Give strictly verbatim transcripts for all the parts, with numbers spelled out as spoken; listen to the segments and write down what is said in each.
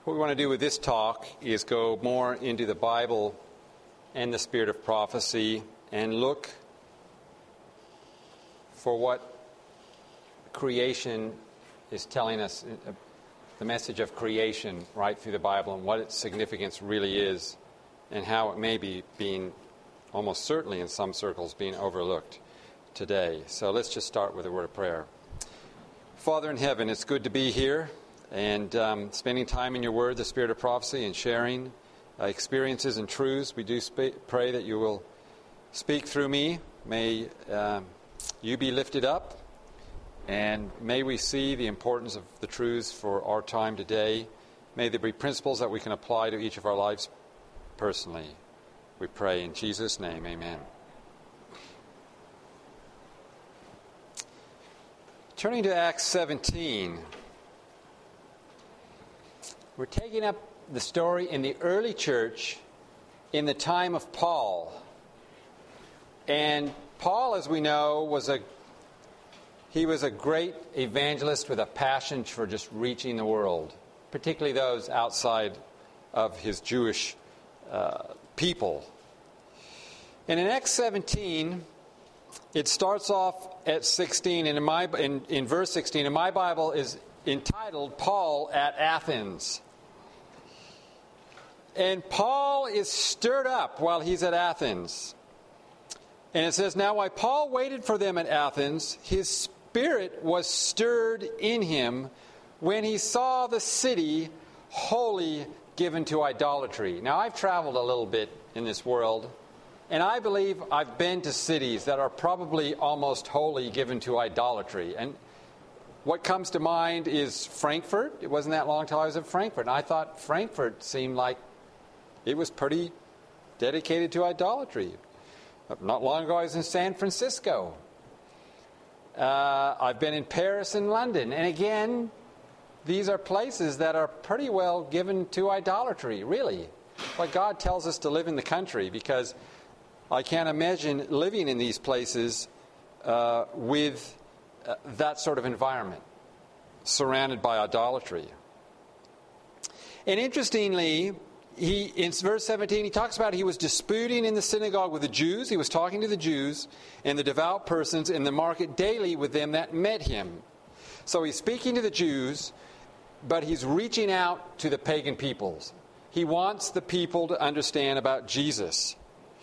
What we want to do with this talk is go more into the Bible and the spirit of prophecy and look for what creation is telling us, the message of creation right through the Bible and what its significance really is and how it may be being, almost certainly in some circles, being overlooked today. So let's just start with a word of prayer. Father in heaven, it's good to be here and um, spending time in your word, the spirit of prophecy, and sharing uh, experiences and truths. We do sp- pray that you will speak through me. May um, you be lifted up, and may we see the importance of the truths for our time today. May there be principles that we can apply to each of our lives personally. We pray in Jesus' name, amen. Turning to Acts seventeen. We're taking up the story in the early church in the time of Paul. And Paul, as we know, was a he was a great evangelist with a passion for just reaching the world, particularly those outside of his Jewish uh, people. And in Acts seventeen, it starts off at sixteen, and in my in, in verse sixteen, in my Bible is entitled Paul at Athens. And Paul is stirred up while he's at Athens. And it says, now while Paul waited for them at Athens, his spirit was stirred in him when he saw the city wholly given to idolatry. Now I've traveled a little bit in this world, and I believe I've been to cities that are probably almost wholly given to idolatry. And what comes to mind is Frankfurt. It wasn't that long till I was in Frankfurt. And I thought Frankfurt seemed like it was pretty dedicated to idolatry. Not long ago I was in San Francisco. Uh, I've been in Paris and London. And again, these are places that are pretty well given to idolatry, really. But God tells us to live in the country, because I can't imagine living in these places uh, with Uh, that sort of environment, surrounded by idolatry. And interestingly, he in verse seventeen, he talks about he was disputing in the synagogue with the Jews. He was talking to the Jews and the devout persons in the market daily with them that met him. So he's speaking to the Jews, but he's reaching out to the pagan peoples. He wants the people to understand about Jesus.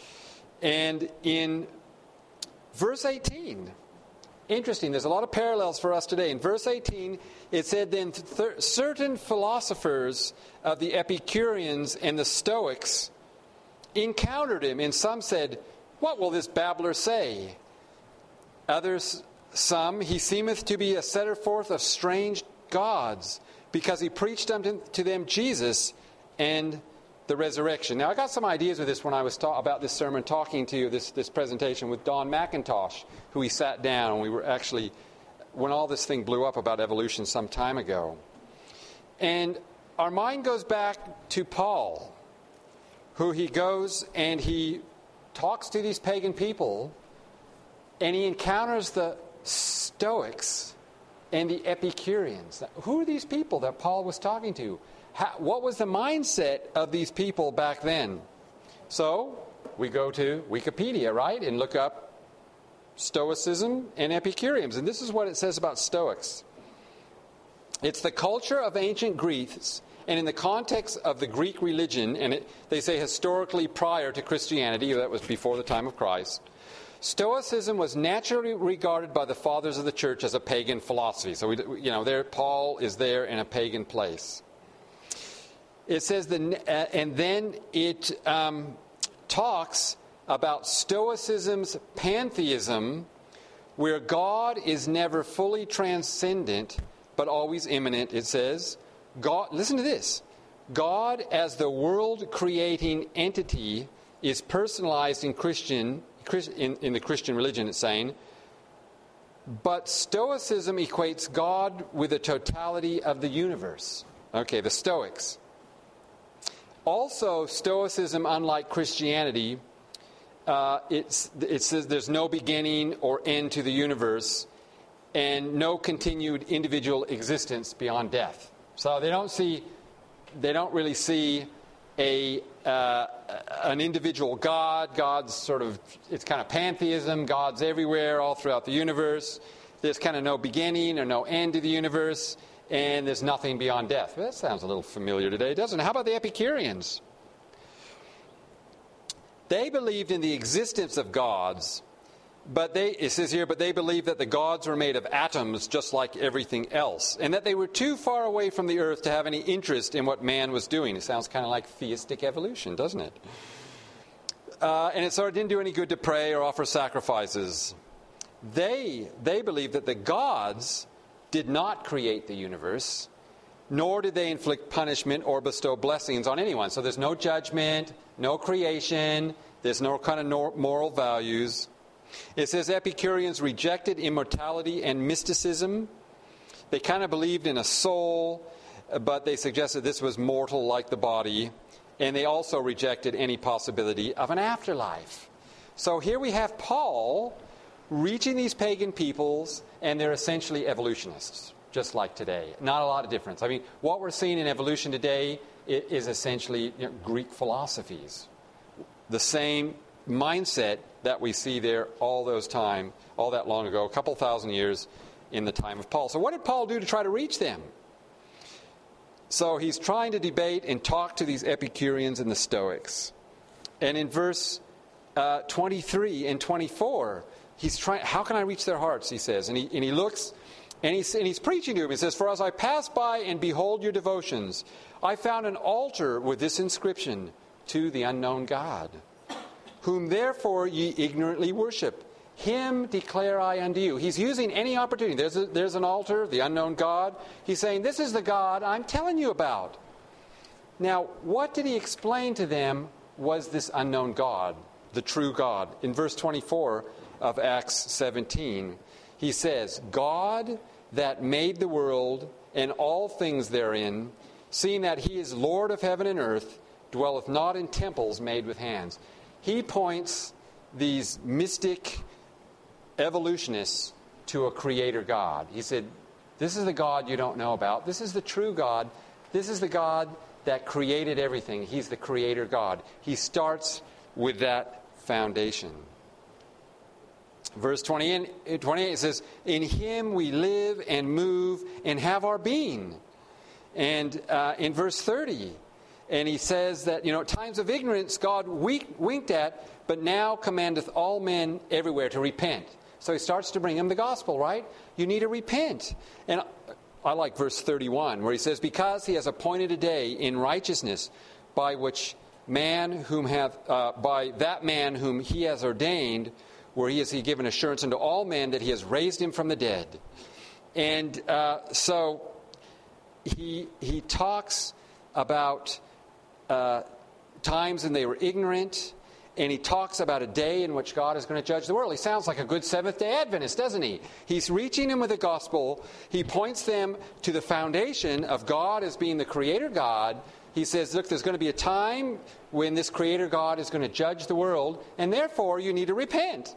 And in verse eighteen, interesting, there's a lot of parallels for us today. In verse eighteen, it said, then th- certain philosophers of the Epicureans and the Stoics encountered him, and some said, what will this babbler say? Others, some, he seemeth to be a setter forth of strange gods, because he preached unto to them Jesus and the resurrection. Now, I got some ideas with this when I was ta- about this sermon, talking to you, this, this presentation with Don McIntosh, who we sat down, and we were actually, when all this thing blew up about evolution some time ago. And our mind goes back to Paul, who he goes and he talks to these pagan people, and he encounters the Stoics and the Epicureans. Who are these people that Paul was talking to? How, what was the mindset of these people back then? So we go to Wikipedia, right, and look up Stoicism and Epicureans. And this is what it says about Stoics. It's the culture of ancient Greeks, and in the context of the Greek religion, and it, they say historically prior to Christianity, that was before the time of Christ, Stoicism was naturally regarded by the fathers of the church as a pagan philosophy. So, we, you know, there Paul is there in a pagan place. It says, the, uh, and then it um, talks about Stoicism's pantheism, where God is never fully transcendent, but always immanent. It says, God, listen to this, God as the world-creating entity is personalized in Christian, in, in the Christian religion, it's saying, but Stoicism equates God with the totality of the universe. Okay, the Stoics. Also, Stoicism, unlike Christianity, uh, it's, it says there's no beginning or end to the universe and no continued individual existence beyond death. So they don't see they don't really see a uh, an individual God. God's sort of, it's kind of pantheism. God's everywhere, all throughout the universe. There's kind of no beginning or no end to the universe, and there's nothing beyond death. Well, that sounds a little familiar today, doesn't it? How about the Epicureans? They believed in the existence of gods, but they, it says here, but they believed that the gods were made of atoms just like everything else, and that they were too far away from the earth to have any interest in what man was doing. It sounds kind of like theistic evolution, doesn't it? Uh, and it sort of didn't do any good to pray or offer sacrifices. They, they believed that the gods did not create the universe, nor did they inflict punishment or bestow blessings on anyone. So there's no judgment, no creation, there's no kind of moral values. It says Epicureans rejected immortality and mysticism. They kind of believed in a soul, but they suggested this was mortal like the body. And they also rejected any possibility of an afterlife. So here we have Paul reaching these pagan peoples, and they're essentially evolutionists, just like today. Not a lot of difference. I mean, what we're seeing in evolution today is essentially, you know, Greek philosophies. The same mindset that we see there all those time, all that long ago, a couple thousand years in the time of Paul. So what did Paul do to try to reach them? So he's trying to debate and talk to these Epicureans and the Stoics. And in verse uh, twenty-three and twenty-four, he's trying, how can I reach their hearts, he says. And he, and he looks, and he's, and he's preaching to him. He says, for as I pass by and behold your devotions, I found an altar with this inscription, to the unknown God, whom therefore ye ignorantly worship. Him declare I unto you. He's using any opportunity. There's, a, there's an altar, the unknown God. He's saying, this is the God I'm telling you about. Now, what did he explain to them was this unknown God, the true God? In verse twenty-four of Acts seventeen, he says, God that made the world and all things therein, seeing that he is Lord of heaven and earth, dwelleth not in temples made with hands. He points these mystic evolutionists to a creator God. He said, this is the God you don't know about. This is the true God. This is the God that created everything. He's the creator God. He starts with that foundation. Verse twenty-eight, twenty-eight says, in him we live and move and have our being. And uh, in verse thirty, and he says that, you know, times of ignorance God winked at, but now commandeth all men everywhere to repent. So he starts to bring them the gospel, right? You need to repent. And I like verse thirty-one, where he says, because he has appointed a day in righteousness by which man whom hath, uh, by that man whom he has ordained, where he has he given assurance unto all men that he has raised him from the dead. And uh, so he he talks about uh, times when they were ignorant, and he talks about a day in which God is going to judge the world. He sounds like a good Seventh-day Adventist, doesn't he? He's reaching them with the gospel. He points them to the foundation of God as being the creator God. He says, look, there's going to be a time when this creator God is going to judge the world, and therefore you need to repent.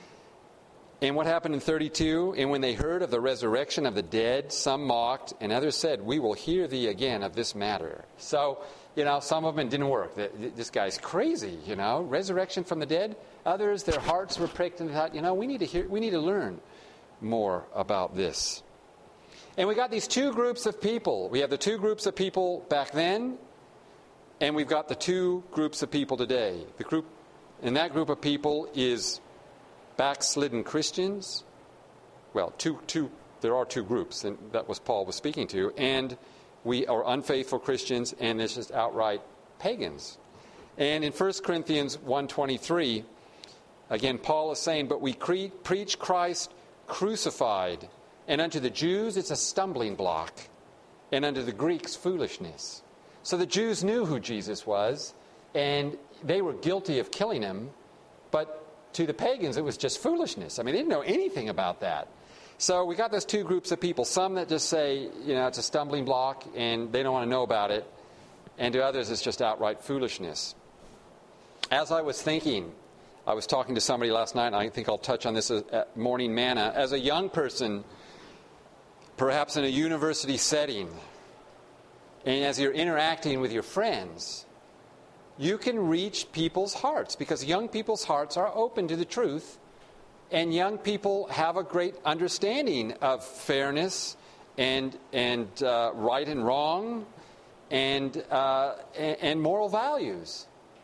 And what happened in thirty-two? And when they heard of the resurrection of the dead, some mocked, and others said, we will hear thee again of this matter. So, you know, some of them didn't work. This guy's crazy, you know, resurrection from the dead. Others, their hearts were pricked, and they thought, you know, we need to hear, we need to learn more about this. And we got these two groups of people. We have the two groups of people back then, and we've got the two groups of people today. The group, and that group of people is backslidden Christians. Well, two, two. There are two groups, and that was Paul was speaking to, and we are unfaithful Christians, and it's just outright pagans. And in First Corinthians one twenty-three, again, Paul is saying, but we cre- preach Christ crucified, and unto the Jews it's a stumbling block, and unto the Greeks foolishness. So the Jews knew who Jesus was, and they were guilty of killing him, but to the pagans it was just foolishness. I mean, they didn't know anything about that. So we got those two groups of people. Some that just say, you know, it's a stumbling block and they don't want to know about it. And to others, it's just outright foolishness. As I was thinking, I was talking to somebody last night, and I think I'll touch on this at Morning Manna. As a young person, perhaps in a university setting, and as you're interacting with your friends, you can reach people's hearts, because young people's hearts are open to the truth, and young people have a great understanding of fairness and and uh, right and wrong and, uh, and and moral values.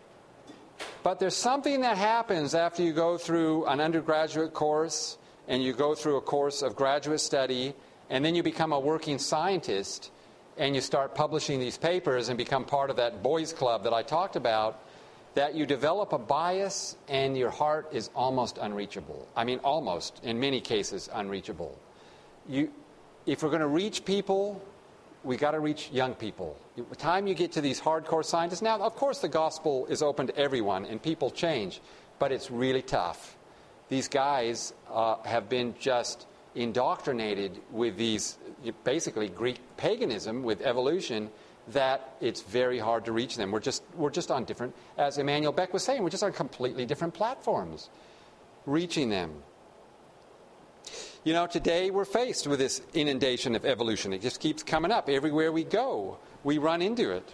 But there's something that happens after you go through an undergraduate course and you go through a course of graduate study, and then you become a working scientist, and you start publishing these papers and become part of that boys' club that I talked about, that you develop a bias and your heart is almost unreachable. I mean, almost, in many cases, unreachable. You, if we're going to reach people, we got to reach young people. By the time you get to these hardcore scientists, now, of course, the gospel is open to everyone and people change, but it's really tough. These guys uh, have been just indoctrinated with these, basically Greek paganism, with evolution, that it's very hard to reach them. We're just we're just on different, as Emmanuel Beck was saying, we're just on completely different platforms, reaching them. You know, today we're faced with this inundation of evolution. It just keeps coming up. Everywhere we go, we run into it.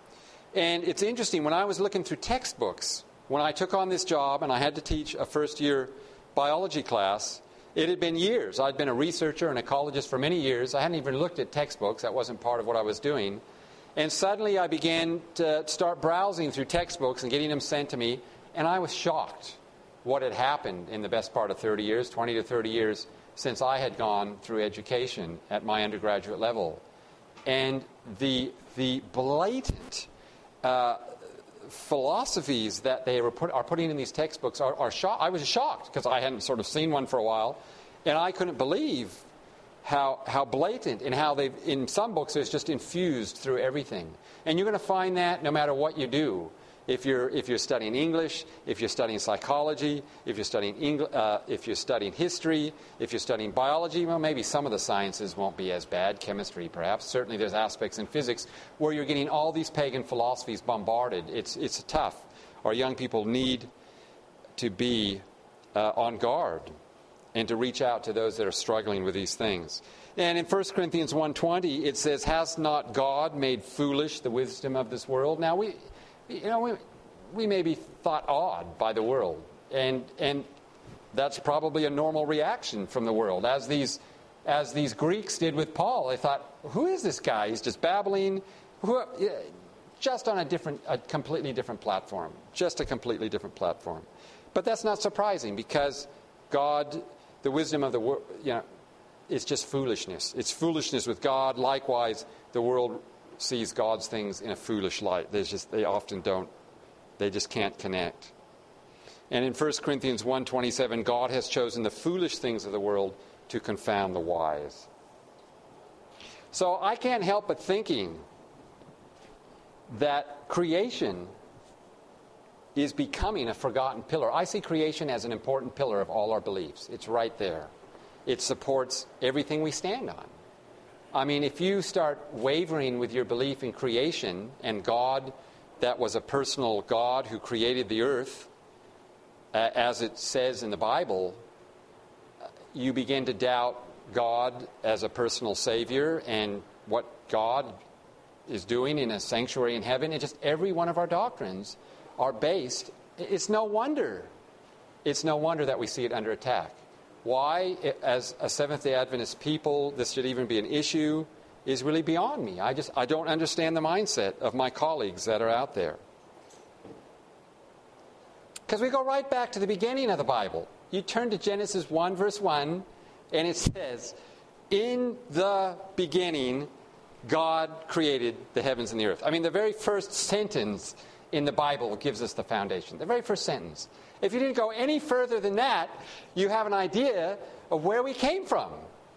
And it's interesting, when I was looking through textbooks, when I took on this job and I had to teach a first-year biology class, it had been years. I'd been a researcher and ecologist for many years. I hadn't even looked at textbooks. That wasn't part of what I was doing. And suddenly I began to start browsing through textbooks and getting them sent to me, and I was shocked what had happened in the best part of thirty years, twenty to thirty years, since I had gone through education at my undergraduate level. And the the blatant uh, philosophies that they were put, are putting in these textbooks are, are shocked. I was shocked because I hadn't sort of seen one for a while, and I couldn't believe how how blatant, and how they've, in some books, it's just infused through everything. And you're going to find that no matter what you do. If you're if you're studying English, if you're studying psychology, if you're studying Engl- uh, if you're studying history, if you're studying biology, well, maybe some of the sciences won't be as bad. Chemistry, perhaps. Certainly, there's aspects in physics where you're getting all these pagan philosophies bombarded. It's it's tough. Our young people need to be uh, on guard and to reach out to those that are struggling with these things. And in First Corinthians one twenty, it says, "Has not God made foolish the wisdom of this world?" Now we. You know, we, we may be thought odd by the world, and and that's probably a normal reaction from the world. As these as these Greeks did with Paul, they thought, "Who is this guy? He's just babbling." Who, just on a different, a completely different platform, just a completely different platform. But that's not surprising, because God, the wisdom of the world, you know, is just foolishness. It's foolishness with God. Likewise, the world sees God's things in a foolish light. They just they often don't. They just can't connect. And in First Corinthians one twenty-seven, God has chosen the foolish things of the world to confound the wise. So I can't help but thinking that creation is becoming a forgotten pillar. I see creation as an important pillar of all our beliefs. It's right there. It supports everything we stand on. I mean, if you start wavering with your belief in creation and God, that was a personal God who created the earth, uh, as it says in the Bible, you begin to doubt God as a personal Savior and what God is doing in a sanctuary in heaven. And just every one of our doctrines are based. It's no wonder. It's no wonder that we see it under attack. Why, as a Seventh-day Adventist people, this should even be an issue is really beyond me. I just I don't understand the mindset of my colleagues that are out there. Because we go right back to the beginning of the Bible. You turn to Genesis one, verse one, and it says, "In the beginning, God created the heavens and the earth." I mean, the very first sentence in the Bible gives us the foundation. The very first sentence. If you didn't go any further than that, you have an idea of where we came from.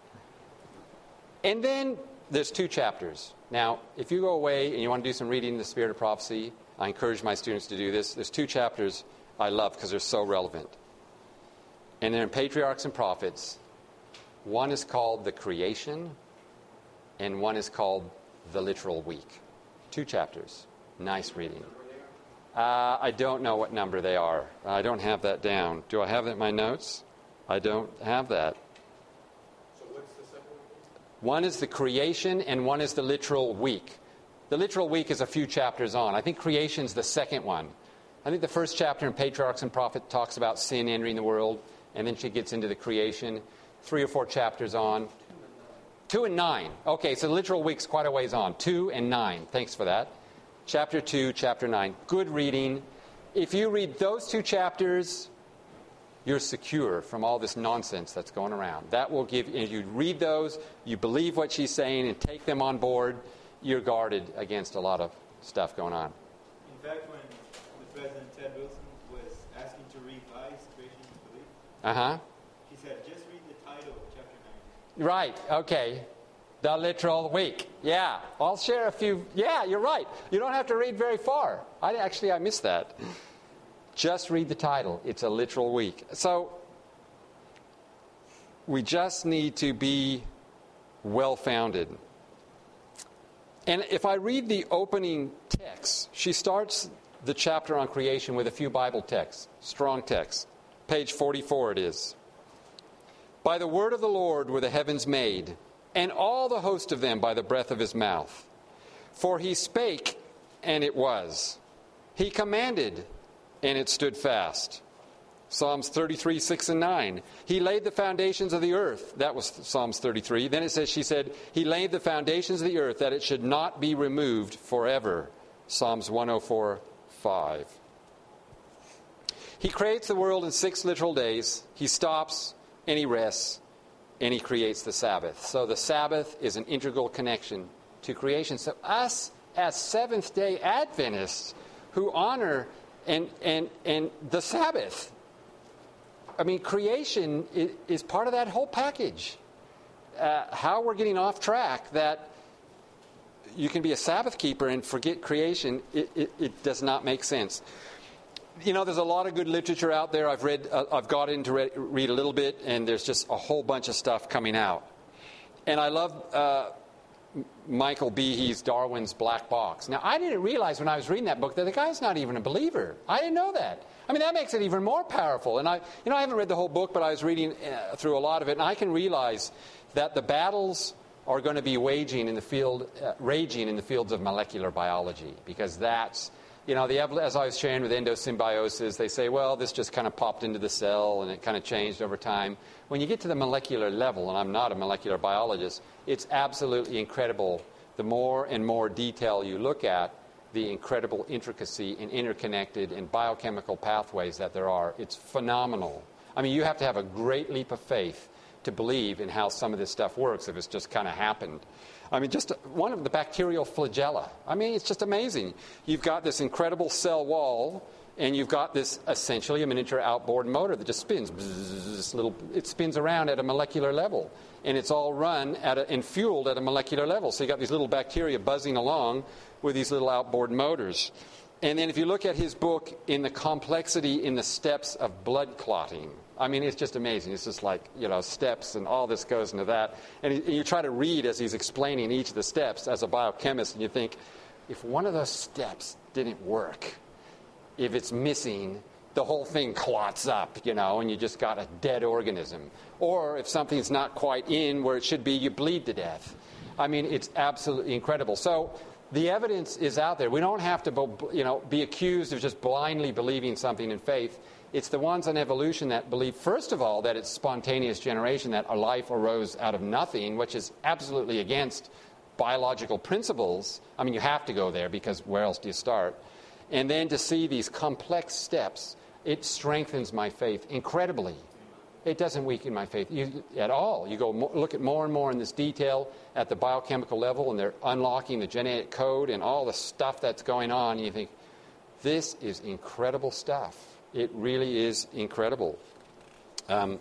And then there's two chapters. Now, if you go away and you want to do some reading in the Spirit of Prophecy, I encourage my students to do this. There's two chapters I love because they're so relevant. And they're in Patriarchs and Prophets. One is called The Creation, and one is called The Literal Week. Two chapters. Nice reading. Uh, I don't know what number they are. I don't have that down. Do I have that in my notes? I don't have that. So what's the second one? One is the creation and one is the literal week. The literal week is a few chapters on. I think creation's the second one. I think the first chapter in Patriarchs and Prophets talks about sin entering the world, and then she gets into the creation. Three or four chapters on. Two and nine. Okay, so the literal week's quite a ways on. Two and nine. Thanks for that. Chapter two, chapter nine. Good reading. If you read those two chapters, you're secure from all this nonsense that's going around. That will give, if you read those, you believe what she's saying and take them on board, you're guarded against a lot of stuff going on. In fact, when the President Ted Wilson was asking to revise Creation's Belief, uh-huh. he said, just read the title of chapter nine. Right, okay. The literal week. Yeah, I'll share a few. Yeah, you're right. You don't have to read very far. I actually, I missed that. Just read the title. It's a literal week. So, we just need to be well-founded. And if I read the opening text, she starts the chapter on creation with a few Bible texts, strong texts. Page forty-four it is. By the word of the Lord were the heavens made, and all the host of them by the breath of his mouth. For he spake, and it was. He commanded, and it stood fast. Psalms thirty-three, six and nine. He laid the foundations of the earth. That was Psalms thirty-three. Then it says, she said, he laid the foundations of the earth that it should not be removed forever. Psalms one oh four, five. He creates the world in six literal days. He stops and he rests and he creates the Sabbath. So the Sabbath is an integral connection to creation. So us as Seventh-day Adventists who honor and and and the Sabbath, I mean, creation is, is part of that whole package. Uh, how we're getting off track that you can be a Sabbath keeper and forget creation, it, it, it does not make sense. You know, there's a lot of good literature out there. I've read, uh, I've got into re- read a little bit, and there's just a whole bunch of stuff coming out. And I love uh, Michael Behe's Darwin's Black Box. Now, I didn't realize when I was reading that book that the guy's not even a believer. I didn't know that. I mean, that makes it even more powerful. And I, you know, I haven't read the whole book, but I was reading uh, through a lot of it, and I can realize that the battles are going to be waging in the field, uh, raging in the fields of molecular biology, because that's, you know, the as I was sharing with endosymbiosis, they say, well, this just kind of popped into the cell and it kind of changed over time. When you get to the molecular level, and I'm not a molecular biologist, it's absolutely incredible. The more and more detail you look at, the incredible intricacy and interconnected and biochemical pathways that there are. It's phenomenal. I mean, you have to have a great leap of faith to believe in how some of this stuff works if it's just kind of happened. I mean, just one of the bacterial flagella. I mean, it's just amazing. You've got this incredible cell wall, and you've got this essentially a miniature outboard motor that just spins. This little, it spins around at a molecular level, and it's all run at a, and fueled at a molecular level. So you've got these little bacteria buzzing along with these little outboard motors. And then if you look at his book, in the complexity in the steps of blood clotting, I mean, it's just amazing. It's just like, you know, steps and all this goes into that. And, he, and you try to read as he's explaining each of the steps as a biochemist, and you think, if one of those steps didn't work, if it's missing, the whole thing clots up, you know, and you just got a dead organism. Or if something's not quite in where it should be, you bleed to death. I mean, it's absolutely incredible. So the evidence is out there. We don't have to, you know, be accused of just blindly believing something in faith. It's the ones on evolution that believe, first of all, that it's spontaneous generation, that a life arose out of nothing, which is absolutely against biological principles. I mean, you have to go there, because where else do you start? And then to see these complex steps, it strengthens my faith incredibly. It doesn't weaken my faith you, at all. You go more, look at more and more in this detail at the biochemical level, and they're unlocking the genetic code and all the stuff that's going on, and you think, this is incredible stuff. It really is incredible. Um,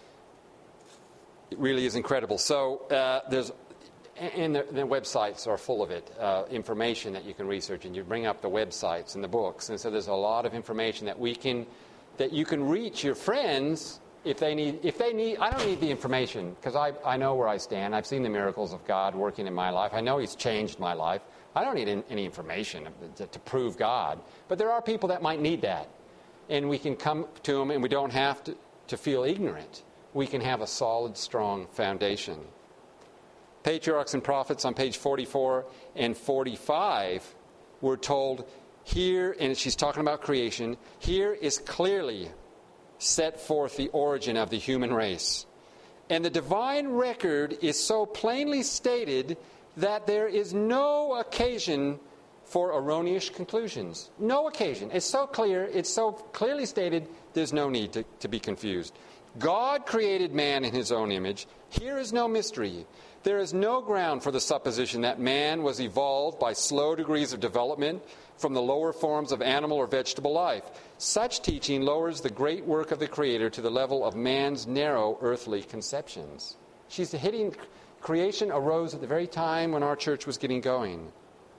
it really is incredible. So uh, there's, and the, the websites are full of it, uh, information that you can research, and you bring up the websites and the books, and so there's a lot of information that we can, that you can reach your friends if they need. If they need, I don't need the information, because I I know where I stand. I've seen the miracles of God working in my life. I know He's changed my life. I don't need in, any information to, to prove God, but there are people that might need that. And we can come to them, and we don't have to, to feel ignorant. We can have a solid, strong foundation. Patriarchs and Prophets on page forty-four and forty-five, we're told here, and she's talking about creation, here is clearly set forth the origin of the human race. And the divine record is so plainly stated that there is no occasion for erroneous conclusions. No occasion. It's so clear, it's so clearly stated, there's no need to, to be confused. God created man in his own image. Here is no mystery. There is no ground for the supposition that man was evolved by slow degrees of development from the lower forms of animal or vegetable life. Such teaching lowers the great work of the Creator to the level of man's narrow earthly conceptions. She's hitting creation arose at the very time when our church was getting going.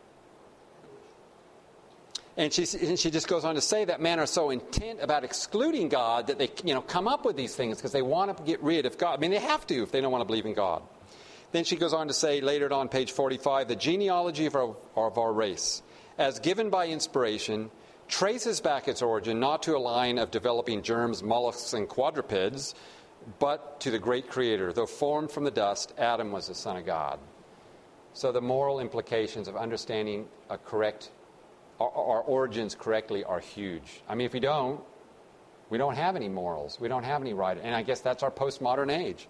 And she, and she just goes on to say that men are so intent about excluding God that they, you know, come up with these things because they want to get rid of God. I mean, they have to if they don't want to believe in God. Then she goes on to say later on, page forty-five, the genealogy of our, of our race, as given by inspiration, traces back its origin not to a line of developing germs, mollusks, and quadrupeds, but to the great Creator. Though formed from the dust, Adam was the Son of God. So the moral implications of understanding a correct Our, our origins correctly are huge. I mean, if we don't, we don't have any morals. We don't have any right. And I guess that's our postmodern age.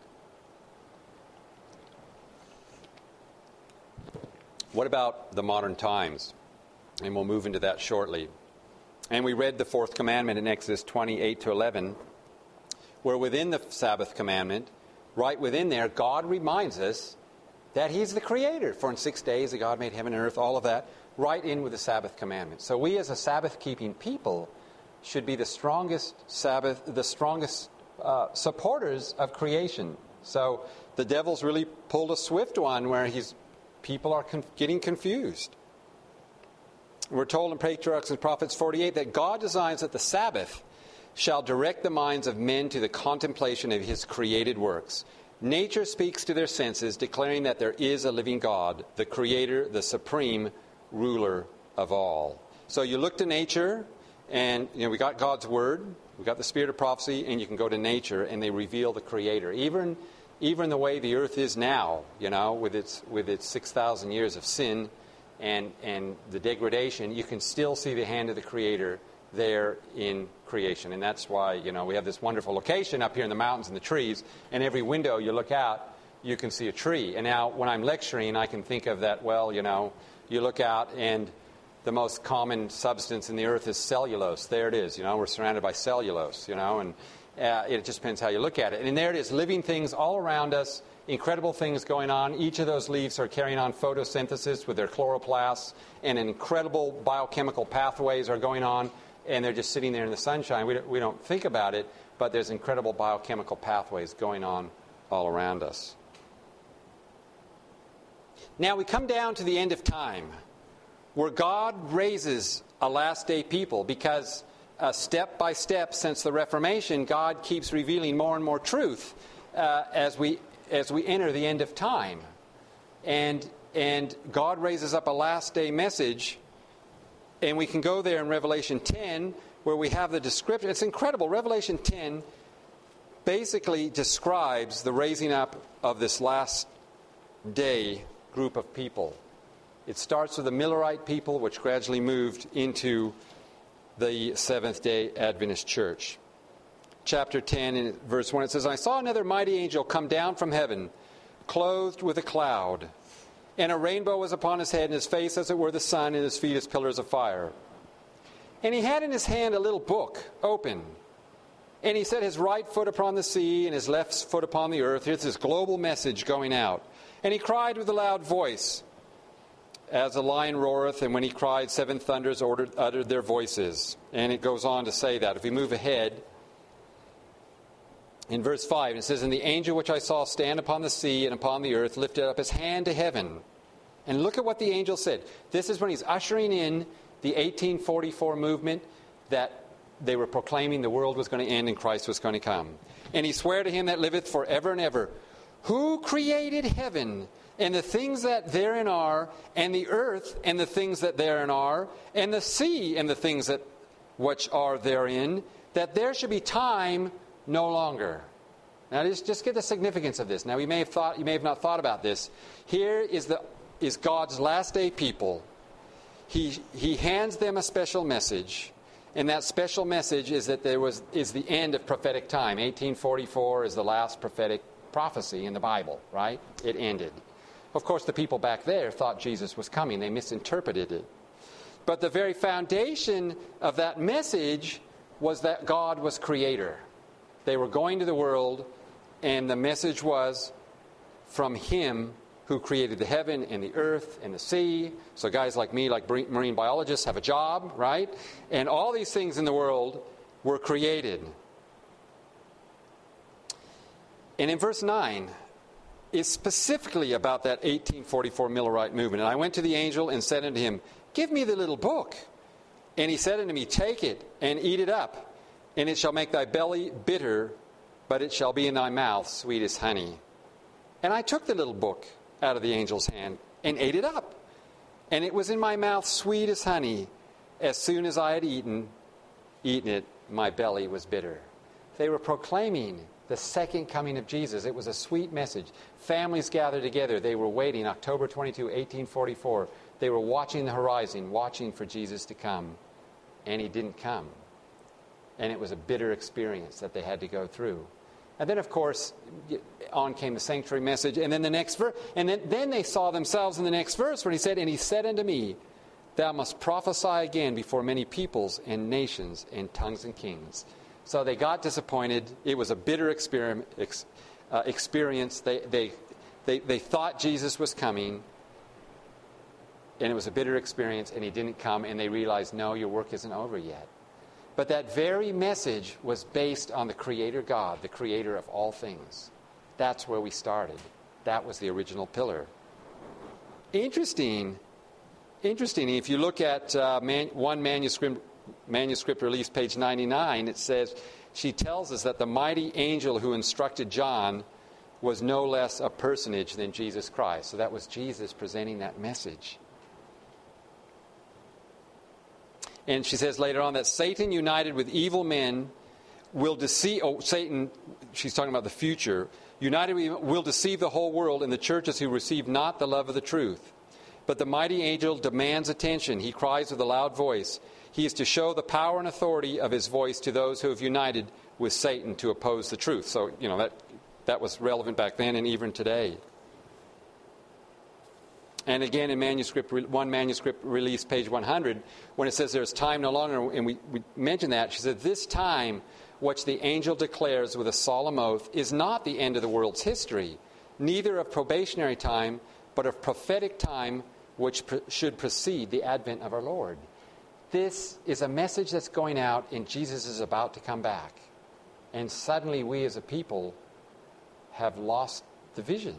What about the modern times? And we'll move into that shortly. And we read the fourth commandment in Exodus twenty-eight to eleven, where within the Sabbath commandment, right within there, God reminds us that He's the Creator. For in six days God made heaven and earth, all of that. Right in with the Sabbath commandment. So we as a Sabbath-keeping people should be the strongest Sabbath, the strongest uh, supporters of creation. So the devil's really pulled a swift one where he's people are conf- getting confused. We're told in Patriarchs and Prophets forty-eight that God designs that the Sabbath shall direct the minds of men to the contemplation of His created works. Nature speaks to their senses, declaring that there is a living God, the Creator, the supreme ruler of all. So you look to nature, and you know we got God's Word, we got the Spirit of prophecy, and you can go to nature, and they reveal the Creator. Even, even the way the earth is now, you know, with its with its six thousand years of sin and and the degradation, you can still see the hand of the Creator there in creation, and that's why you know we have this wonderful location up here in the mountains and the trees, and every window you look out, you can see a tree. And now when I'm lecturing, I can think of that. Well, you know. You look out, and the most common substance in the earth is cellulose. There it is. You know, we're surrounded by cellulose, you know, and uh, it just depends how you look at it. And there it is, living things all around us, incredible things going on. Each of those leaves are carrying on photosynthesis with their chloroplasts, and incredible biochemical pathways are going on, and they're just sitting there in the sunshine. We don't, we don't think about it, but there's incredible biochemical pathways going on all around us. Now we come down to the end of time, where God raises a last day people, because uh, step by step since the Reformation, God keeps revealing more and more truth uh, as we as we enter the end of time, and and God raises up a last day message, and we can go there in Revelation ten, where we have the description. It's incredible. Revelation ten basically describes the raising up of this last day group of people. It starts with the Millerite people, which gradually moved into the Seventh-day Adventist Church. Chapter ten, in verse one, it says, I saw another mighty angel come down from heaven, clothed with a cloud, and a rainbow was upon his head, and his face as it were the sun, and his feet as pillars of fire. And he had in his hand a little book, open, and he set his right foot upon the sea, and his left foot upon the earth. Here's this global message going out. And he cried with a loud voice, as a lion roareth, and when he cried, seven thunders ordered, uttered their voices. And it goes on to say that. If we move ahead, in verse five, it says, And the angel which I saw stand upon the sea and upon the earth lifted up his hand to heaven. And look at what the angel said. This is when he's ushering in the eighteen forty-four movement, that they were proclaiming the world was going to end and Christ was going to come. And he sware to him that liveth forever and ever, Who created heaven and the things that therein are, and the earth and the things that therein are, and the sea and the things that which are therein, that there should be time no longer. Now, just, just get the significance of this. Now, you may have thought, you may have not thought about this. Here is the is God's last day people. He he hands them a special message, and that special message is that there was is the end of prophetic time. eighteen forty-four is the last prophetic prophecy in the Bible, right? It ended. Of course, the people back there thought Jesus was coming. They misinterpreted it. But the very foundation of that message was that God was creator. They were going to the world, and the message was from Him who created the heaven and the earth and the sea. So guys like me, like marine biologists, have a job, right? And all these things in the world were created. And in verse nine, is specifically about that eighteen forty-four Millerite movement. And I went to the angel and said unto him, give me the little book. And he said unto me, take it and eat it up, and it shall make thy belly bitter, but it shall be in thy mouth sweet as honey. And I took the little book out of the angel's hand and ate it up. And it was in my mouth sweet as honey. As soon as I had eaten, eaten it, my belly was bitter. They were proclaiming the second coming of Jesus. It was a sweet message. Families gathered together. They were waiting. October twenty-second, eighteen forty-four. They were watching the horizon, watching for Jesus to come. And He didn't come. And it was a bitter experience that they had to go through. And then, of course, on came the sanctuary message. And then the next verse. And then, then they saw themselves in the next verse where He said, and He said unto me, thou must prophesy again before many peoples and nations and tongues and kings. So they got disappointed. It was a bitter experiment, ex, uh, experience. They, they, they, they thought Jesus was coming. And it was a bitter experience, and He didn't come. And they realized, no, your work isn't over yet. But that very message was based on the Creator God, the Creator of all things. That's where we started. That was the original pillar. Interesting. Interesting. If you look at uh, man, one manuscript, manuscript release, page ninety-nine, it says, she tells us that the mighty angel who instructed John was no less a personage than Jesus Christ. So that was Jesus presenting that message. And she says later on that Satan united with evil men will deceive, oh, Satan, she's talking about the future, united with, will deceive the whole world in the churches who receive not the love of the truth. But the mighty angel demands attention. He cries with a loud voice. He is to show the power and authority of his voice to those who have united with Satan to oppose the truth. So, you know, that, that was relevant back then and even today. And again, in manuscript, one manuscript release, page one hundred, when it says there's time no longer, and we, we mentioned that, she said, this time, which the angel declares with a solemn oath, is not the end of the world's history, neither of probationary time, but of prophetic time, which pre- should precede the advent of our Lord. This is a message that's going out, and Jesus is about to come back. And suddenly we as a people have lost the vision.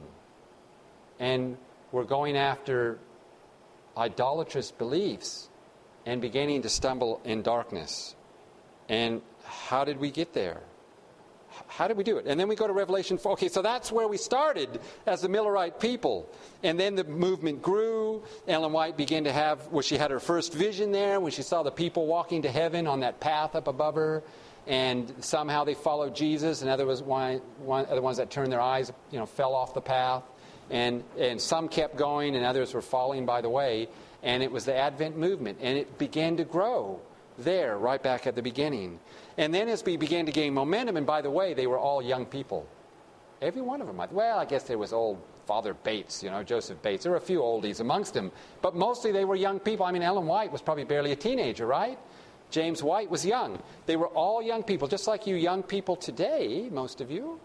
And we're going after idolatrous beliefs and beginning to stumble in darkness. And how did we get there? How did we do it? And then we go to Revelation four. Okay, so that's where we started as the Millerite people. And then the movement grew. Ellen White began to have, well, she had her first vision there when she saw the people walking to heaven on that path up above her. And somehow they followed Jesus, and other was one, one, other ones that turned their eyes, you know, fell off the path. And and some kept going, and others were falling by the way. And it was the Advent movement, and it began to grow there, right back at the beginning. And then as we began to gain momentum, and by the way, they were all young people. Every one of them. Well, I guess there was old Father Bates, you know, Joseph Bates. There were a few oldies amongst them, but mostly they were young people. I mean, Ellen White was probably barely a teenager, right? James White was young. They were all young people, just like you young people today, most of you.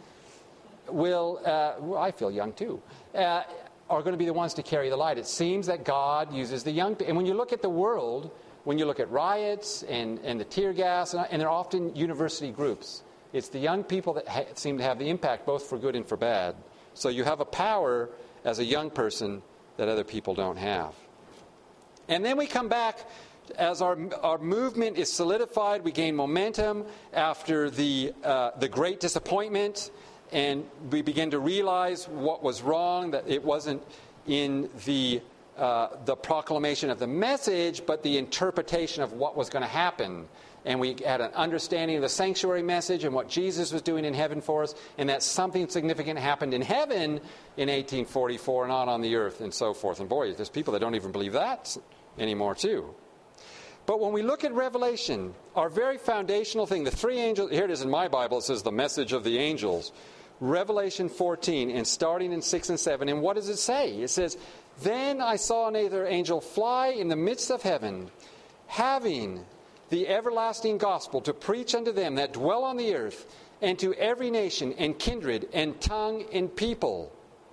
will, uh, well, I feel young too, uh, are going to be the ones to carry the light. It seems that God uses the young people. And when you look at the world, when you look at riots and, and the tear gas, and, and they're often university groups, it's the young people that ha- seem to have the impact, both for good and for bad. So you have a power as a young person that other people don't have. And then we come back as our our movement is solidified. We gain momentum after the uh, the great disappointment, and we begin to realize what was wrong, that it wasn't in the uh, the proclamation of the message, but the interpretation of what was going to happen. And we had an understanding of the sanctuary message and what Jesus was doing in heaven for us, and that something significant happened in heaven in eighteen forty-four, not on the earth, and so forth. And boy, there's people that don't even believe that anymore, too. But when we look at Revelation, our very foundational thing, the three angels, here it is in my Bible, it says the message of the angels. Revelation fourteen, and starting in six and seven, and what does it say? It says, "Then I saw another angel fly in the midst of heaven, having the everlasting gospel to preach unto them that dwell on the earth, and to every nation and kindred and tongue and people,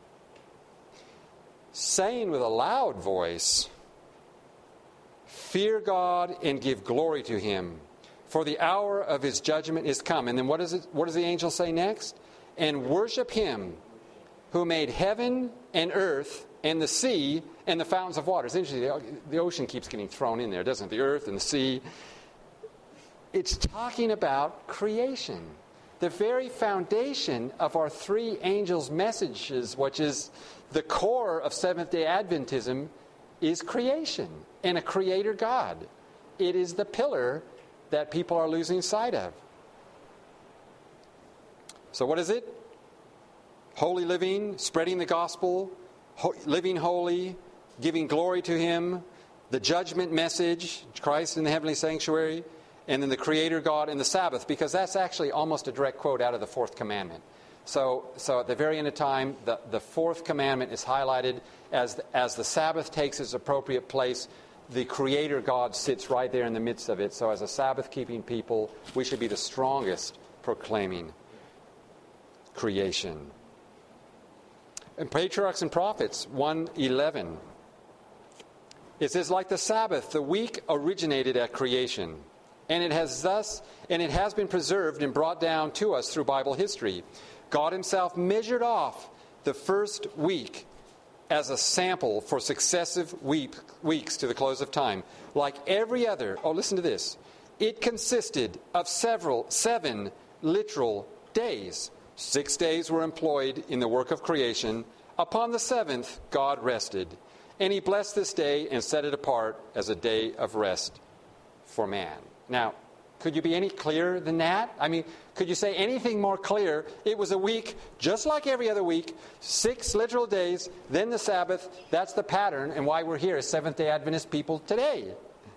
saying with a loud voice, Fear God and give glory to him, for the hour of his judgment is come." And then what does it, what does the angel say next? "And worship him who made heaven and earth and the sea and the fountains of water." It's interesting, the ocean keeps getting thrown in there, doesn't it? The earth and the sea. It's talking about creation. The very foundation of our three angels' messages, which is the core of Seventh-day Adventism, is creation and a creator God. It is the pillar that people are losing sight of. So what is it? Holy living, spreading the gospel, ho- living holy, giving glory to him, the judgment message, Christ in the heavenly sanctuary, and then the creator God and the Sabbath, because that's actually almost a direct quote out of the fourth commandment. So so at the very end of time, the, the fourth commandment is highlighted as the, as the Sabbath takes its appropriate place. The creator God sits right there in the midst of it. So as a Sabbath-keeping people, we should be the strongest proclaiming creation. And Patriarchs and Prophets, one eleven. It says, "Like the Sabbath, the week originated at creation, and it has thus and it has been preserved and brought down to us through Bible history. God himself measured off the first week as a sample for successive week, weeks to the close of time. Like every other," oh, listen to this, "it consisted of several, seven literal days. Six days were employed in the work of creation. Upon the seventh, God rested. And he blessed this day and set it apart as a day of rest for man." Now, could you be any clearer than that? I mean, could you say anything more clear? It was a week, just like every other week, six literal days, then the Sabbath. That's the pattern, and why we're here as Seventh-day Adventist people today.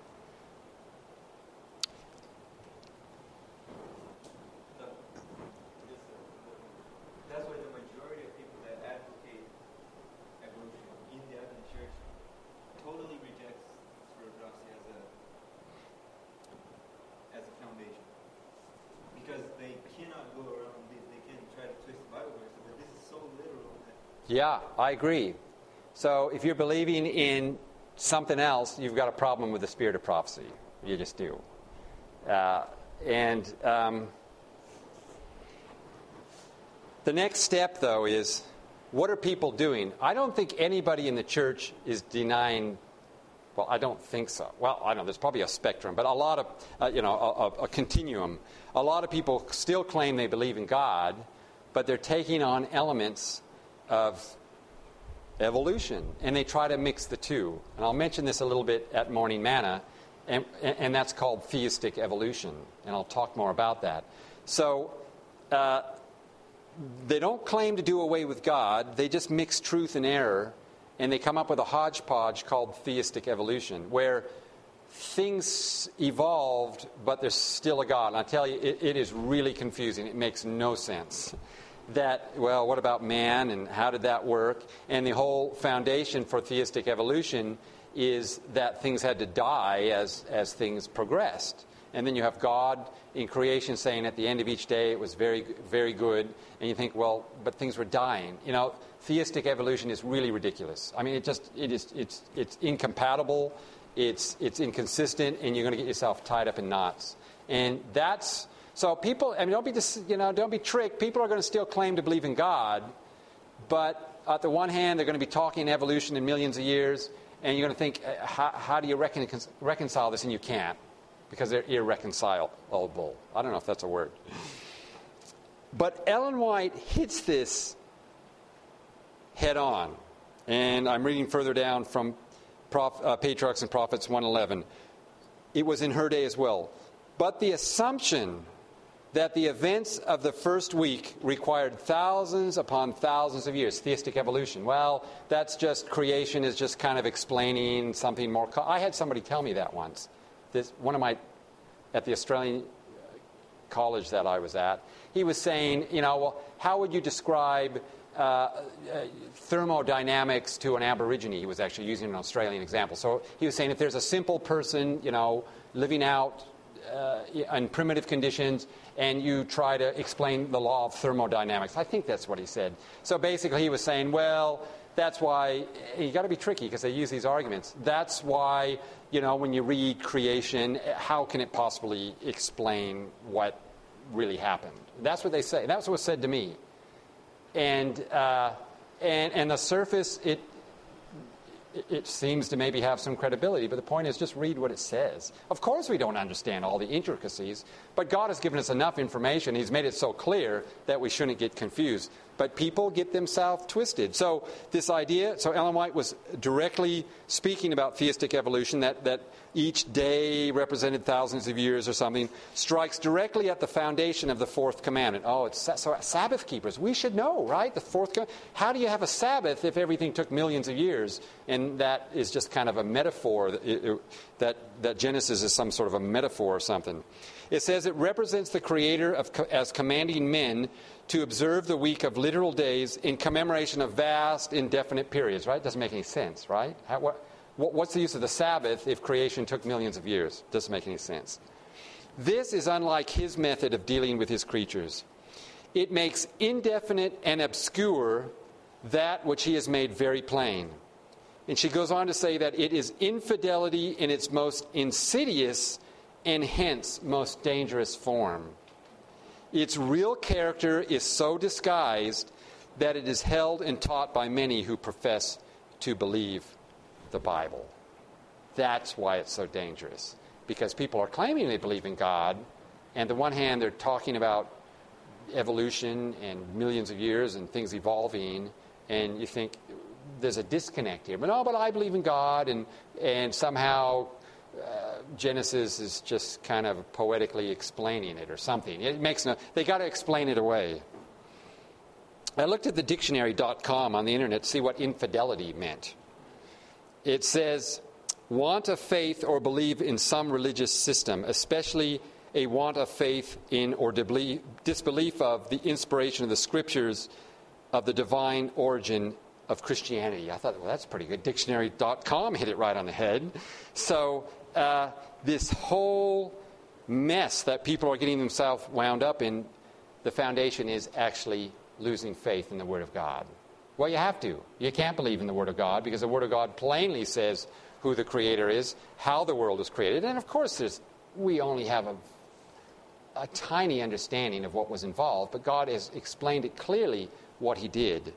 That's why the majority of people that advocate evolution in the Adventist Church totally rejects orthodoxy as a as a foundation, because they cannot go around this. They can try to twist the Bible verses, but this is so literal. That Yeah, I agree. So if you're believing in something else, you've got a problem with the spirit of prophecy. You just do. Uh, and um, the next step, though, is what are people doing? I don't think anybody in the church is denying. Well, I don't think so. Well, I don't know. There's probably a spectrum, but a lot of, uh, you know, a, a continuum. A lot of people still claim they believe in God, but they're taking on elements of evolution, and they try to mix the two. And I'll mention this a little bit at Morning Manna, and, and that's called theistic evolution, and I'll talk more about that. So uh, they don't claim to do away with God. They just mix truth and error, and they come up with a hodgepodge called theistic evolution, where things evolved, but there's still a God. And I tell you, it, it is really confusing. It makes no sense. That, well, what about man, and how did that work? And the whole foundation for theistic evolution is that things had to die as, as things progressed. And then you have God in creation saying at the end of each day it was very, very good. And you think, well, but things were dying. You know, theistic evolution is really ridiculous. I mean, it just it is it's it's incompatible, it's it's inconsistent, and you're going to get yourself tied up in knots. And that's so people. I mean, don't be dis, you know don't be tricked. People are going to still claim to believe in God, but at the one hand, they're going to be talking evolution in millions of years, and you're going to think, how, how do you recon, reconcile this? And you can't, because they're irreconcilable. I don't know if that's a word. But Ellen White hits this head on. And I'm reading further down from Proph, uh, Patriarchs and Prophets one eleven. It was in her day as well. But the assumption that the events of the first week required thousands upon thousands of years, theistic evolution. Well, that's just, creation is just kind of explaining something more. Co- I had somebody tell me that once. This, one of my, at the Australian college that I was at, he was saying, you know, well, how would you describe uh, uh, thermodynamics to an Aborigine? He was actually using an Australian example. So he was saying if there's a simple person, you know, living out uh, in primitive conditions, and you try to explain the law of thermodynamics. I think that's what he said. So basically he was saying, well, that's why, you got to be tricky because they use these arguments. That's why, you know, when you read creation, how can it possibly explain what really happened? That's what they say. That's what was said to me. And uh, and and the surface, it it seems to maybe have some credibility, but the point is just read what it says. Of course we don't understand all the intricacies, but God has given us enough information. He's made it so clear that we shouldn't get confused. But people get themselves twisted. So this idea, so Ellen White was directly speaking about theistic evolution, that, that each day represented thousands of years or something, strikes directly at the foundation of the fourth commandment. Oh, it's so Sabbath keepers. We should know, right? The fourth commandment. How do you have a Sabbath if everything took millions of years? And that is just kind of a metaphor, that, that, that Genesis is some sort of a metaphor or something. It says it represents the Creator of, as commanding men to observe the week of literal days in commemoration of vast, indefinite periods, right? Doesn't make any sense, right? How, what, what's the use of the Sabbath if creation took millions of years? Doesn't make any sense. This is unlike his method of dealing with his creatures. It makes indefinite and obscure that which he has made very plain. And she goes on to say that it is infidelity in its most insidious and hence most dangerous form. Its real character is so disguised that it is held and taught by many who profess to believe the Bible. That's why it's so dangerous. Because people are claiming they believe in God, and on the one hand they're talking about evolution and millions of years and things evolving, and you think there's a disconnect here. But no, but I believe in God, and, and somehow Uh, Genesis is just kind of poetically explaining it or something. It makes no. They got to explain it away. I looked at the dictionary dot com on the internet to see what infidelity meant. It says, want of faith or believe in some religious system, especially a want of faith in or disbelief of the inspiration of the scriptures of the divine origin of Christianity. I thought, well, that's pretty good. dictionary dot com hit it right on the head. So uh, this whole mess that people are getting themselves wound up in, the foundation is actually losing faith in the Word of God. Well, you have to. You can't believe in the Word of God because the Word of God plainly says who the Creator is, how the world was created. And, of course, there's, we only have a, a tiny understanding of what was involved, but God has explained it clearly what He did.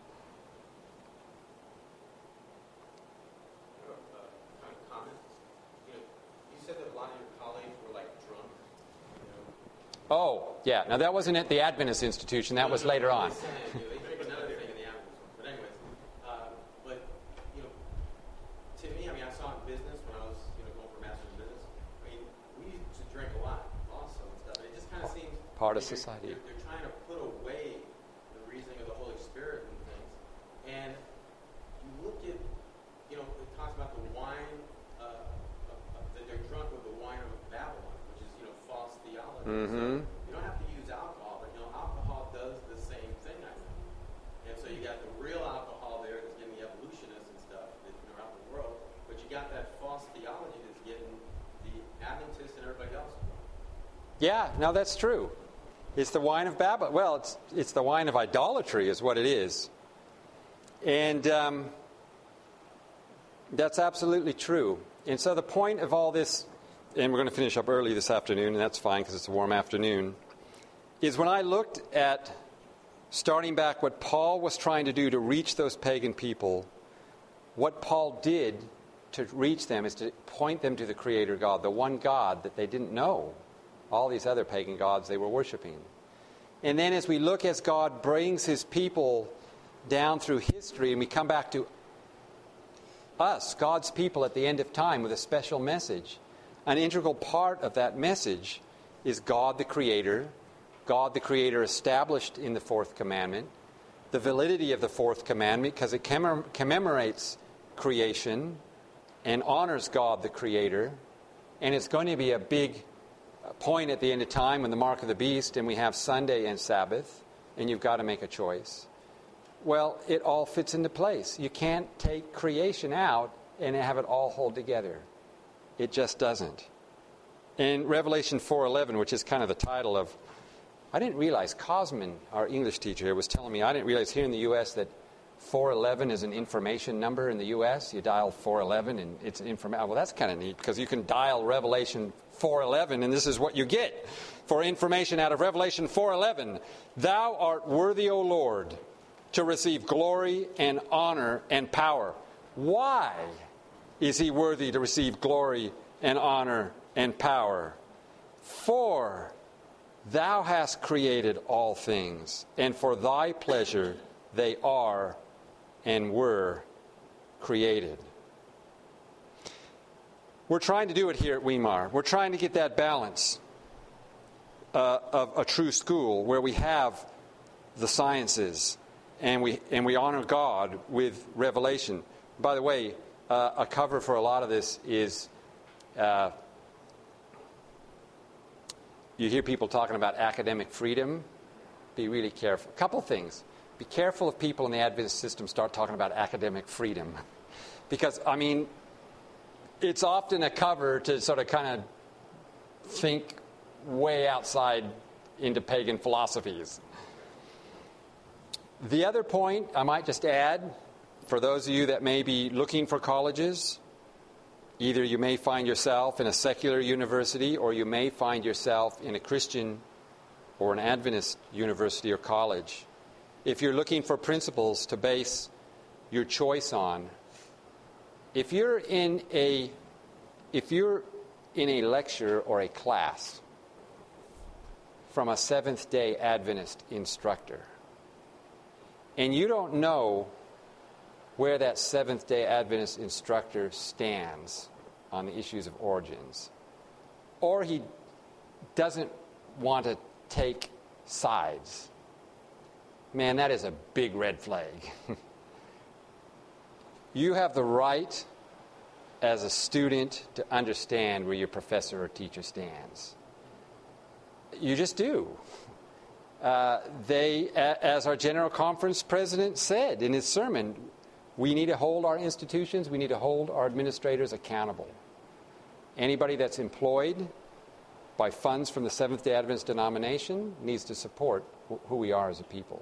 Oh, yeah. Now, that wasn't at the Adventist institution. That was later on. They drink another thing in the Adventist one. But anyways, uh, but, you know, to me, I mean, I saw in business when I was, you know, going for master's in business. I mean, we used to drink a lot also and stuff. And it just kind of seems part of like society. They're, they're trying to put away the reasoning of the Holy Spirit and things. And you look at, you know, it talks about the wine, uh, of, of, that they're drunk with the wine of Babylon, which is, you know, false theology. Mm-hmm. So, you don't have to use alcohol, but you know, alcohol does the same thing, I think. And so you got the real alcohol there that's getting the evolutionists and stuff that, you know, around the world, but you got that false theology that's getting the Adventists and everybody else. Yeah, no, that's true. It's the wine of Babylon. Well, it's it's the wine of idolatry is what it is. And um, that's absolutely true. And so the point of all this, and we're going to finish up early this afternoon, and that's fine because it's a warm afternoon, is when I looked at starting back what Paul was trying to do to reach those pagan people, what Paul did to reach them is to point them to the Creator God, the one God that they didn't know, all these other pagan gods they were worshiping. And then as we look as God brings His people down through history, and we come back to us, God's people at the end of time, with a special message. An integral part of that message is God the Creator, God the Creator established in the fourth commandment, the validity of the fourth commandment because it commem- commemorates creation and honors God the Creator, and it's going to be a big point at the end of time when the mark of the beast and we have Sunday and Sabbath, and you've got to make a choice. Well, it all fits into place. You can't take creation out and have it all hold together. It just doesn't. In Revelation four eleven, which is kind of the title of, I didn't realize, Cosman, our English teacher here, was telling me, I didn't realize here in the U S that four eleven is an information number in the U S. You dial four eleven and it's information. Well, that's kind of neat because you can dial Revelation four eleven and this is what you get for information out of Revelation four eleven. Thou art worthy, O Lord, to receive glory and honor and power. Why is he worthy to receive glory and honor and power? For thou hast created all things, and for thy pleasure they are and were created. We're trying to do it here at Weimar. We're trying to get that balance uh, of a true school where we have the sciences and we and we honor God with revelation. By the way, uh, a cover for a lot of this is uh, you hear people talking about academic freedom. Be really careful. A couple things. Be careful if people in the Adventist system start talking about academic freedom. Because, I mean, it's often a cover to sort of kind of think way outside into pagan philosophies. The other point I might just add, for those of you that may be looking for colleges, either you may find yourself in a secular university or you may find yourself in a Christian or an Adventist university or college. If you're looking for principles to base your choice on, if you're in a if you're in a lecture or a class from a Seventh-day Adventist instructor, and you don't know where that Seventh-day Adventist instructor stands on the issues of origins, or he doesn't want to take sides, man, that is a big red flag. You have the right as a student to understand where your professor or teacher stands. You just do. Uh, they, a, as our General Conference president said in his sermon, we need to hold our institutions, we need to hold our administrators accountable. Anybody that's employed by funds from the Seventh-day Adventist denomination needs to support wh- who we are as a people.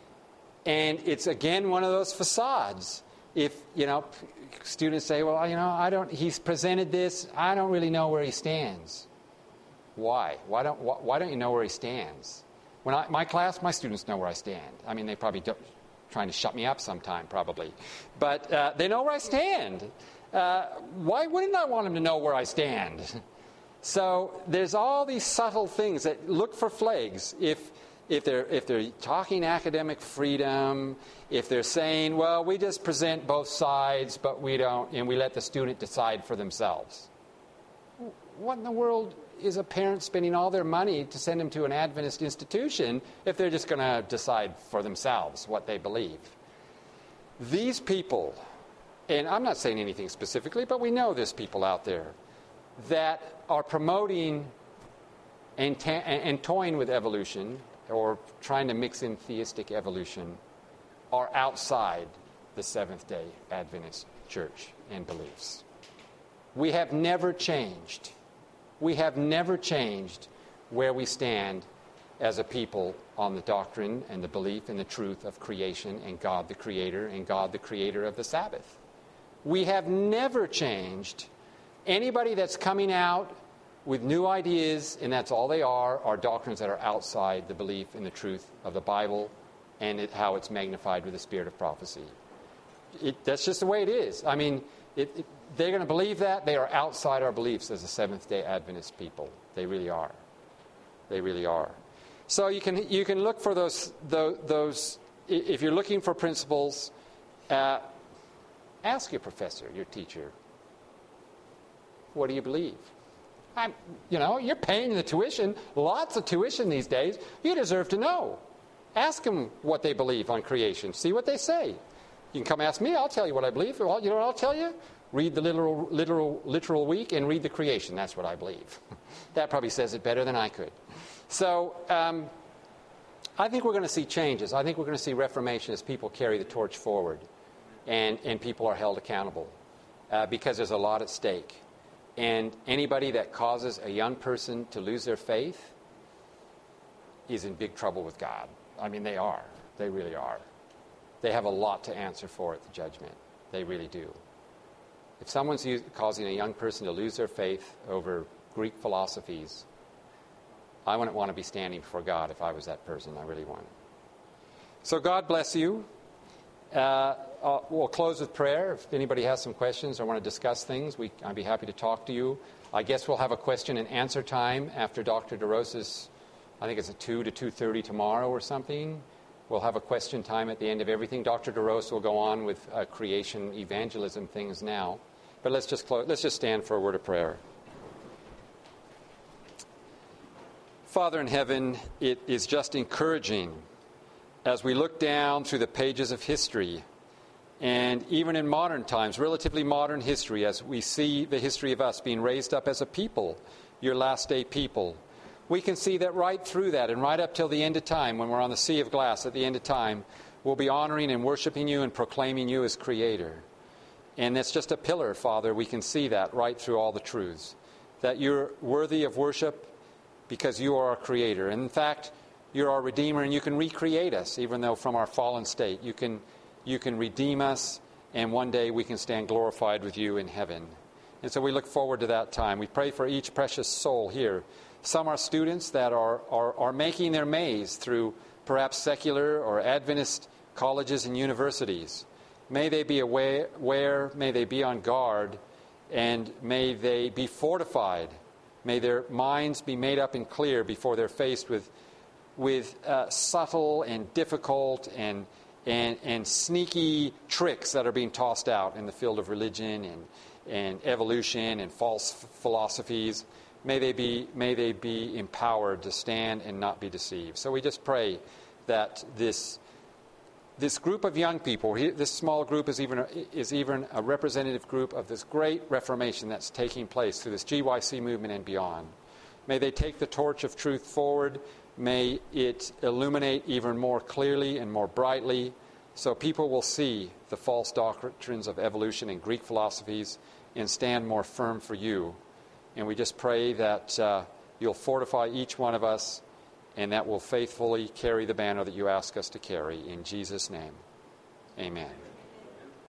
And it's, again, one of those facades. If, you know, students say, well, you know, I don't, he's presented this, I don't really know where he stands. Why? Why don't, why, why don't you know where he stands? When I, my class, my students know where I stand. I mean, they probably don't, trying to shut me up sometime, probably. But uh, they know where I stand. Uh, why wouldn't I want them to know where I stand? So there's all these subtle things that look for flags. If if they're if they're talking academic freedom, if they're saying, well, we just present both sides, but we don't, and we let the student decide for themselves. What in the world is a parent spending all their money to send them to an Adventist institution if they're just going to decide for themselves what they believe? These people, and I'm not saying anything specifically, but we know there's people out there that are promoting and, ta- and toying with evolution or trying to mix in theistic evolution are outside the Seventh-day Adventist church and beliefs. We have never changed. We have never changed where we stand as a people on the doctrine and the belief and the truth of creation and God the Creator and God the Creator of the Sabbath. We have never changed. Anybody that's coming out with new ideas, and that's all they are, are doctrines that are outside the belief and the truth of the Bible and it, how it's magnified with the spirit of prophecy. It, that's just the way it is. I mean, it, it, they're going to believe that. They are outside our beliefs as a Seventh-day Adventist people. They really are. They really are. So you can you can look for those those, those if you're looking for principles. Uh, Ask your professor, your teacher, what do you believe? I'm, you know, you're paying the tuition, lots of tuition these days. You deserve to know. Ask them what they believe on creation. See what they say. You can come ask me, I'll tell you what I believe. Well, you know what I'll tell you? Read the literal, literal, literal week and read the creation. That's what I believe. That probably says it better than I could. So um, I think we're going to see changes. I think we're going to see reformation as people carry the torch forward and, and people are held accountable uh, because there's a lot at stake. And anybody that causes a young person to lose their faith is in big trouble with God. I mean, they are. They really are. They have a lot to answer for at the judgment. They really do. If someone's use, causing a young person to lose their faith over Greek philosophies, I wouldn't want to be standing before God if I was that person. I really wouldn't. So God bless you. Uh, uh, we'll close with prayer. If anybody has some questions or want to discuss things, we, I'd be happy to talk to you. I guess we'll have a question and answer time after Doctor DeRosa's, I think it's at two to two thirty tomorrow or something. We'll have a question time at the end of everything. Doctor DeRosa will go on with uh, creation evangelism things now. But let's just close, let's just stand for a word of prayer. Father in heaven, it is just encouraging as we look down through the pages of history, and even in modern times, relatively modern history, as we see the history of us being raised up as a people, your last day people, we can see that right through that and right up till the end of time, when we're on the sea of glass at the end of time, we'll be honoring and worshiping you and proclaiming you as Creator. And that's just a pillar, Father. We can see that right through all the truths, that you're worthy of worship because you are our Creator. And in fact, you're our Redeemer, and you can recreate us, even though from our fallen state. You can, you can redeem us, and one day we can stand glorified with you in heaven. And so we look forward to that time. We pray for each precious soul here. Some are students that are, are, are making their maze through perhaps secular or Adventist colleges and universities. May they be aware, aware, may they be on guard, and may they be fortified. May their minds be made up and clear before they're faced with with uh, subtle and difficult and, and and sneaky tricks that are being tossed out in the field of religion and, and evolution and false f- philosophies. May they be may they be empowered to stand and not be deceived. So we just pray that this this group of young people, this small group is even a, is even a representative group of this great reformation that's taking place through this G Y C movement and beyond. May they take the torch of truth forward. May it illuminate even more clearly and more brightly so people will see the false doctrines of evolution and Greek philosophies and stand more firm for you. And we just pray that uh, you'll fortify each one of us and that we'll faithfully carry the banner that you ask us to carry. In Jesus' name, amen.